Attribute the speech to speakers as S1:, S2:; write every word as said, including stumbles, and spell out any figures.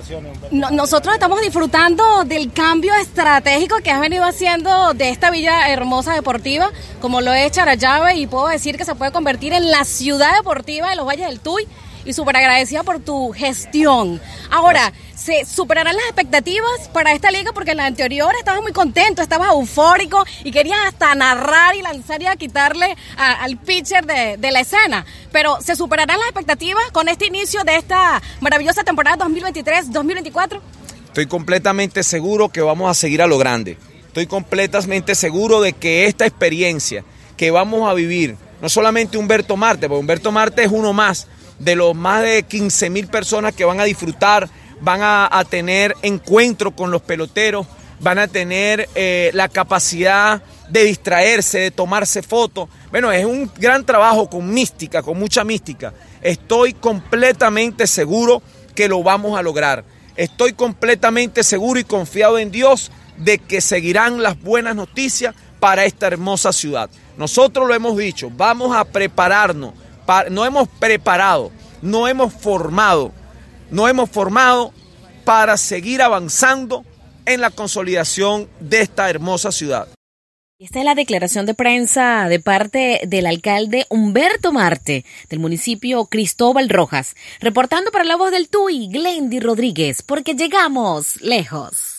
S1: No, nosotros estamos disfrutando del cambio estratégico que has venido haciendo de esta villa hermosa deportiva, como lo es Charallave, y puedo decir que se puede convertir en la ciudad deportiva de los Valles del Tuy, y súper agradecida por tu gestión. Ahora, ¿se superarán las expectativas para esta liga? Porque en la anterior estabas muy contento, estabas eufórico y querías hasta narrar y lanzar y a quitarle a, al pitcher de, de la escena. Pero ¿se superarán las expectativas con este inicio de esta maravillosa temporada dos mil veintitrés dos mil veinticuatro?
S2: Estoy completamente seguro que vamos a seguir a lo grande. Estoy completamente seguro de que esta experiencia que vamos a vivir, no solamente Humberto Marte, porque Humberto Marte es uno más, de los más de quince mil personas que van a disfrutar, van a, a tener encuentro con los peloteros, van a tener eh, la capacidad de distraerse, de tomarse fotos. Bueno, es un gran trabajo con mística, con mucha mística. Estoy completamente seguro que lo vamos a lograr. Estoy completamente seguro y confiado en Dios de que seguirán las buenas noticias para esta hermosa ciudad. Nosotros lo hemos dicho, vamos a prepararnos. No hemos preparado, no hemos formado, no hemos formado para seguir avanzando en la consolidación de esta hermosa ciudad.
S3: Esta es la declaración de prensa de parte del alcalde Humberto Marte del municipio Cristóbal Rojas, reportando para La Voz del Tuy, Glendy Rodríguez, porque llegamos lejos.